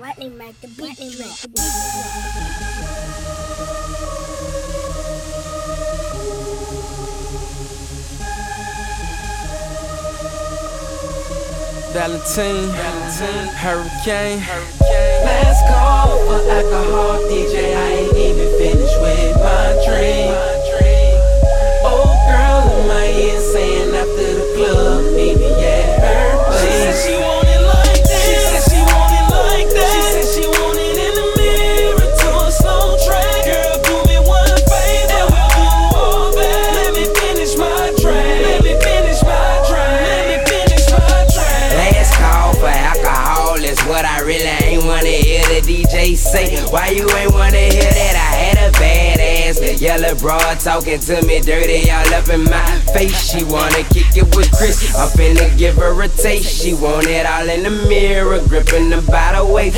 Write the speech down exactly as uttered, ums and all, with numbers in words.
Whitney make the beat drop. Valentine, Valentine, Hurricane, Hurricane. Last call for alcohol, D J. I ain't even finished with my drink. Old girl in my ear saying after the club, maybe at her place. She said she want it like that. She said she want it like that. She said she want it in the mirror to a slow track. Girl, do me one favor and we'll do all that. Let me finish my drink. Let me finish my drink. Let me finish my drink. Last call for alcohol is what I really ain't wanna hear the D J say. Why you ain't wanna hear that? I had a badass yellow broad talking to me dirty all up in my face. She wanna kick it with Chris, I'm finna give her a taste. She want it all in the mirror, gripping the bottle weight.